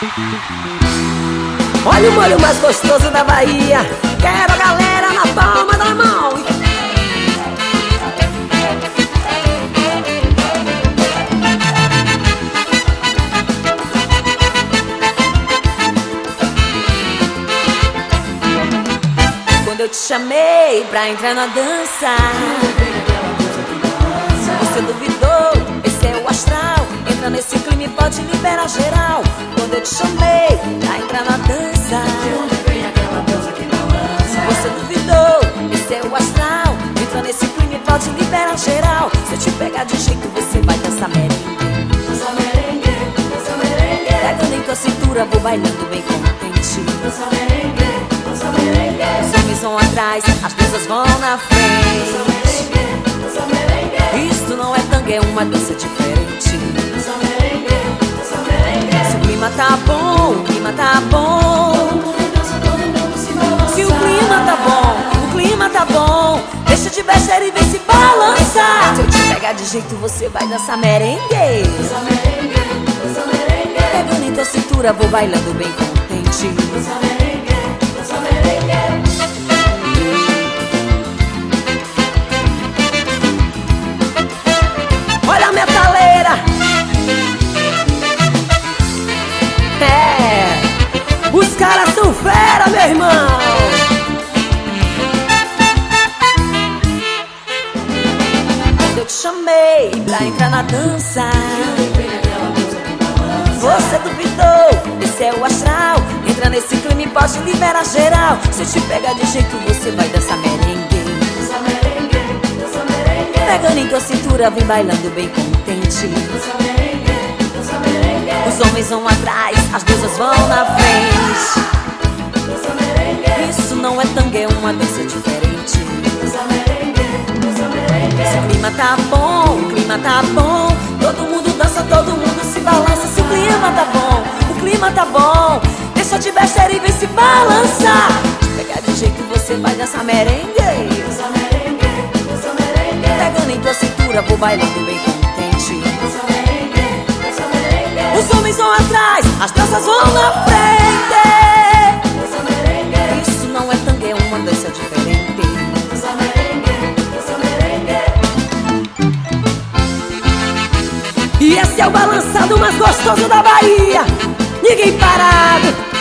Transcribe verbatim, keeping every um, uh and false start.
Olha o molho mais gostoso da Bahia. Quero a galera na palma da mão. Quando eu te chamei pra entrar na dança, você duvidou, esse é o astral. Entra nesse clima e pode liberar geral. Quando eu te chamei pra entrar na dança, você duvidou, esse é o astral. Entra nesse clima e pode liberar geral. Se eu te pegar de jeito, você vai dançar merengue. Dança merengue, dança merengue. Pegando em tua cintura, vou bailando bem contente. Dança merengue, dança merengue. Os homens vão atrás, as danças vão na frente. Dança merengue, dança merengue. Isto não é tango, é uma dança diferente. Dança merengue, dança merengue. Se o clima tá bom, o clima tá bom. Todo mundo dança, todo mundo se balança. Se o clima tá bom, o clima tá bom, deixa de besteira e vem se balançar. Se eu te pegar de jeito, você vai dançar merengue. Dança merengue, dança merengue. Pegando em tua cintura, vou bailando bem contente. Dança merengue, dança merengue. Olha a metaleira. É, os caras são fera, meu irmão. Quando eu te chamei pra entrar na dança, você duvidou, esse é o astral. Entra nesse clima e pode liberar geral. Se eu te pegar de jeito, você vai dançar merengue. Dança merengue, dança merengue. Pegando em tua cintura, vem bailando bem contente. Dança merengue, dança merengue. Os homens vão atrás, as deusas vão na frente. Dança merengue, Isso não é tango, é uma dança diferente. dança merengue, dança merengue. Se o clima tá bom, o clima tá bom, todo mundo dança, todo mundo se balança. Se o clima tá bom, o clima tá bom, deixa de besteira e vem se balançar. Se pegar de jeito, você vai dançar merengue. Dança merengue, dança merengue. Pegando em tua cintura, vou bailando bem contente. Dança merengue, dança merengue. Os homens vão atrás, as danças vão na frente. Dança merengue, Isso não é tango, é uma dança diferente. dança merengue, dança merengue. E esse é o balançado mais gostoso da Bahia. Ninguém parado,